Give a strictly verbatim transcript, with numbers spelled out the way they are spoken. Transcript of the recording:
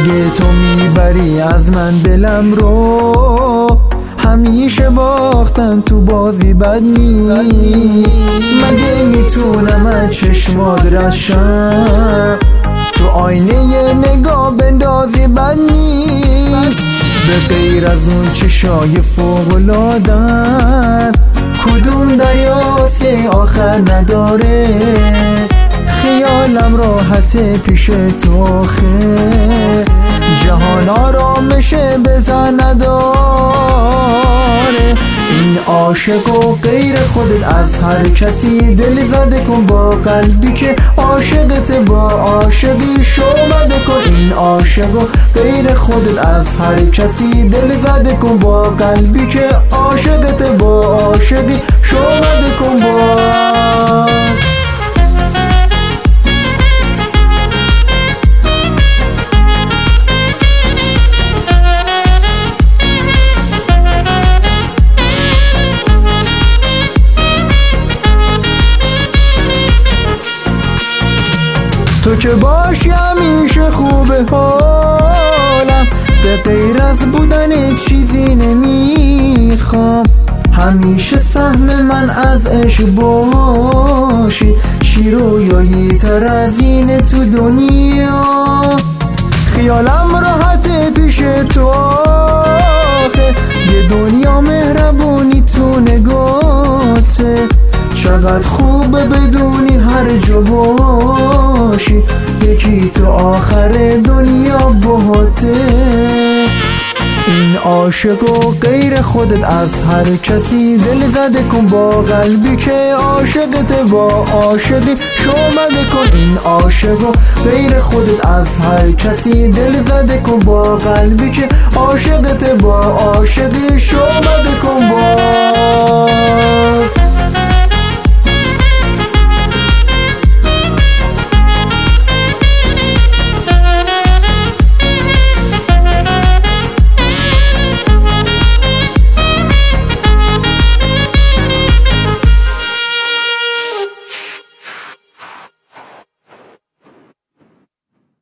مگه تو میبری از من دلم رو؟ همیشه باختن تو بازی بد نیست. مگه میتونم از چشمات رد شم؟ تو آینه یه نگاه بندازی بد نیست. به غیر از اون چشای فوق‌العاده‌ن کدوم دریاست که آخر نداره؟ خیالم راحته پیش تو آخه، جهان آرامش به تن نداره. این عاشق و غیر خودت از هر کسی دل زده کن با قلبی که عاشقت، با عاشقی شومده کن. این عاشق و غیر خودت از هر کسی دل زده کن با قلبی که عاشقت، با عاشقی شومده کن. با تو که باشی همیشه خوبه حالم، به غیر از بودن چیزی نمیخوام. همیشه سهم من از عشق باشی، شیرویایی تر از این تو دنیا. خیالم راحته پیش تو آخه، یه دنیا مهربونی تو نگاته. چقدر خوبه بدونی هر جا باشی یکی تو آخر دنیا باهاته. این عاشق و غیر خودت از هر کسی دل زده کن با قلبی که عاشقت، با عاشقی شومده کن. این عاشق و غیر خودت از هر کسی دل زده کن با قلبی که عاشقت، با عاشقی شومده کن. با